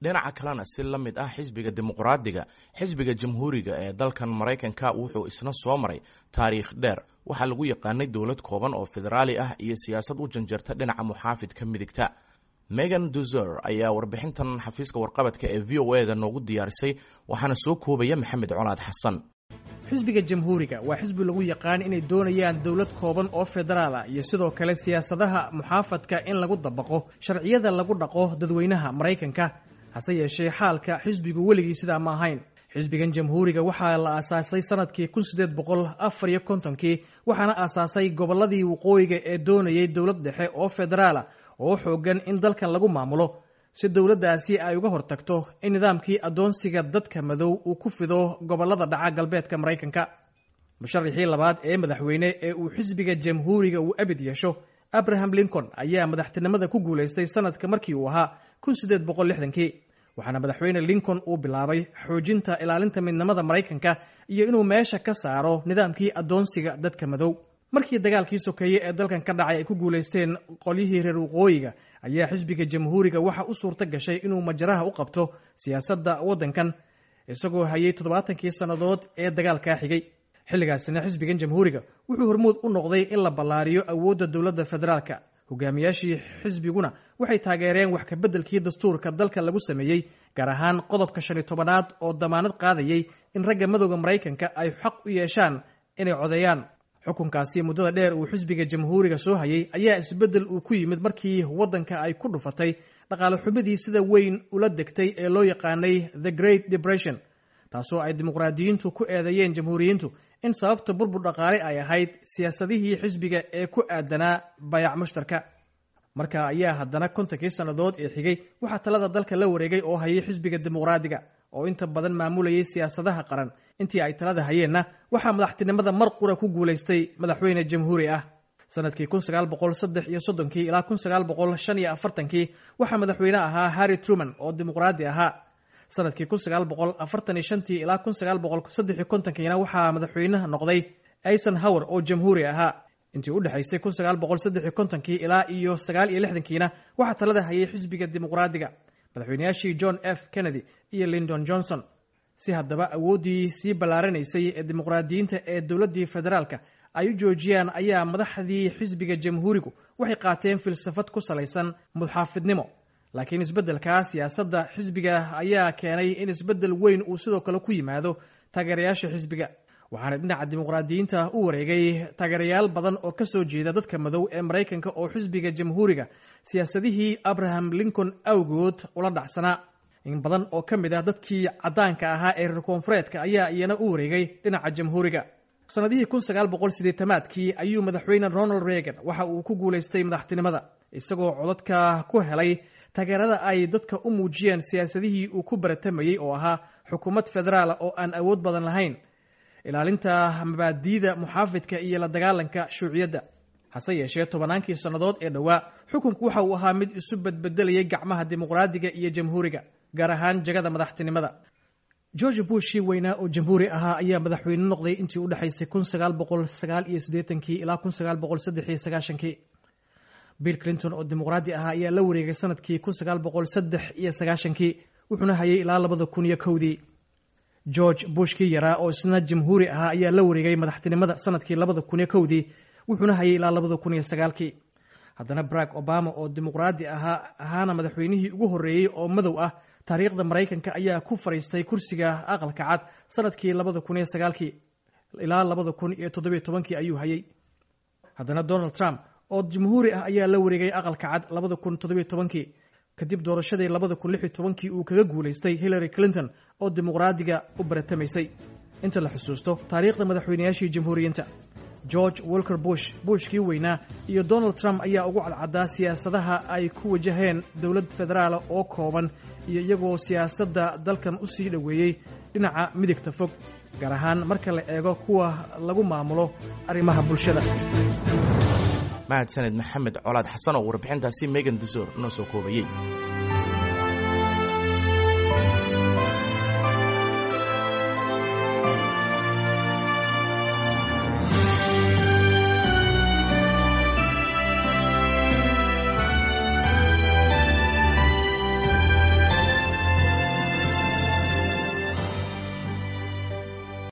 dhinaca kalena si la mid ah xisbiga dimuqraadiga xisbiga jamhuuriga ee dalkan Mareykanka wuxuu isna soo maray taariikh dheer waxa lagu yaqaanay dawlad kooban oo federaali ah iyo siyaasad u janjarta dhinaca muxaafidka midigta. Megan Duzer ayaa warbixintan xafiiska warqabadka ee VOA-da noogu diyaarisay waxaana soo koobaya Maxamed Colaad Xasan. xisbiga jamhuuriga waa xisbi lagu yaqaan inay doonayaan dawlad kooban oo federaal ah iyo sidoo kale siyaasadaha muxaafadka in lagu dabaqo sharciyada lagu dhaqo dadweynaha Mareykanka. hase yeeshee xaalka xisbigu weligii sidaa ma ahayn. xisbigan jamhuuriga waxaa la aasaasay sanadkii 1854 waxaana aasaasay gobolladii waqooyiga ee doonayay dawlad dhexe oo federaala oo xoogan in dalkan lagu maamulo si dawladdaasi ay uga hortagto in nidaamkii adoonsiga dadka madow uu ku fido gobollada dhaca galbeedka Mareykanka. musharaxii labaad ee madaxweyne ee uu xisbiga jamhuuriga uu abid yeesho Abraham Lincoln ayaa madaxtinimada ku guuleystay sanadka markii uu ahaa 1860 waxaana madaxweyne Lincoln uu bilaabay xoojinta ilaalinta midnimada Mareykanka iyo inuu meesha ka saaro nidaamkii adoonsiga dadka madow. markii dagaalkii sokeeye ee dalkan ka dhacay ay ku guuleysteen qolyihii reer waqooyiga ayaa xisbiga jamhuuriga waxa u suurta gashay inuu majaraha u qabto siyaasadda waddankan isagoo hayay 70 sannadood ee dagaalka xigay. xilligaasina xisbigan jamhuuriga wuxuu hormuud u noqday in la ballaariyo awoodda dawladda federaalka. hogaamiyaashii xisbiguna waxay taageereen wax ka beddelkii dastuurka dalka lagu sameeyey gaar ahaan qodobka 15aad oo damaanad qaadayay in ragga madowga Mareykanka ay xaq u yeeshaan inay codeeyaan. xukunkaasi muddada dheer uu xisbiga jamhuuriga soo hayay ayaa isbeddel uu ku yimid markii waddanka ay ku dhufatay dhaqaale xumidii sida weyn ula degtay ee loo yaqaanay The Great Depression, taasoo ay dimuqraadiyiintu ku eedeeyeen jamhuuriyiintu in sababta burbur dhaqaale ay ahayd siyaasadihii xisbiga ee ku aadanaa bayac mushtarka. marka ayaa haddana 50 sannadood ee xigay waxaa talada dalka la wareegay oo hayay xisbiga dimuqraadiga oo inta badan maamulayay siyaasadaha qaran. intii ay talada hayeenna waxaa madaxtinimada mar qura ku guuleystay madaxweyne jamhuuri ah. sanadkii 1933 ilaa 1945 waxaa madaxweyne ahaa Harry Truman oo dimuqraadi ahaa. sanadkii 1945 ilaa 1953 waxaa madaxweyne noqday Eisenhower oo jamhuuri ahaa. intii u dhaxaysay 1953 ilaa iyo 1969 waxaa talada hayay xisbiga dimuqraadiga madaxweynayaashii John F. Kennedy iyo Lyndon Johnson. si haddaba awooddii sii ballaaranaysay ee dimuqraadiyiinta ee dawladdii federaalka ay u joojiyaan ayaa madaxdii xisbiga jamhuurigu waxay qaateen filsafad ku salaysan muxaafidnimo. laakiin isbeddelka siyaasadda xisbiga ayaa keenay in isbeddel weyn uu sidoo kale ku yimaado taageerayaasha xisbiga. waxaana dhinaca dimuqraadiyiinta u wareegay taageerayaal badan oo ka soo jeeda dadka madow ee Mareykanka oo xisbiga jamhuuriga siyaasadihii Abraham Lincoln awgood ula dhacsanaa. in badan oo ka mid ah dadkii caddaanka ahaa ee reer koonfureedka ayaa iyana u wareegay dhinaca jamhuuriga. sanadihii 1980kii ayuu madaxweyne Ronald Reagan waxa uu ku guuleystay madaxtinimada isagoo codadka ku helay taageerada ay dadka u muujiyeen siyaasadihii uu ku baratamayay oo ahaa xukuumad federaal oo aan awood badan lahayn, ilaalinta mabaadi'da muxaafidka iyo la dagaalanka shuuciyadda. hase yeeshee 10 sannadood ee dhowaa xukunku waxa uu ahaa mid isu bedbedelayay gacmaha dimuqraadiga iyo jamhuuriga gaar ahaan jagada madaxtinimada. George Bush weynaa oo jamhuuri ahaa ayaa madaxweyne noqday intii u dhaxaysay 1989 ilaa 1993. Bill Clinton oo dimuqraadi ahaa ayaa la wareegay sanadkii 1993 wuxuuna hayay ilaa 2001. George Bush kii yaraa oo isna jamhuuri ahaa ayaa la wareegay madaxtinimada sanadkii 2001 wuxuuna hayay ilaa 2009. haddana Barack Obama oo dimuqraadi ahaana madaxweynihii ugu horreeyay oo madow ah taariikhda Mareykanka ayaa ku fariistay kursiga aqalka cad sanadkii 2009 ilaa 2017 ayuu hayay. haddana Donald Trump oo jamhuuri ah ayaa la wareegay aqalka cad 2017 kadib doorashadii 2016 uu kaga guuleystay Hillary Clinton oo dimuqraadiga u baratamaysay. inta la xusuusto taariikhda madaxweynayaashii jamhuuriyiinta George Walker Bush kii weynaa iyo Donald Trump ayaa ugu cadcaddaa siyaasadaha ay ku wajaheen dawlad federaal oo kooban iyo iyagoo siyaasadda dalkan u sii dhoweeyey dhinaca midigta fog gaar ahaan marka la eego kuwa lagu maamulo arrimaha bulshada. mahadsaned Maxamed Colaad Xasan oo warbixintaasi Megan Duzer noo soo koobayay.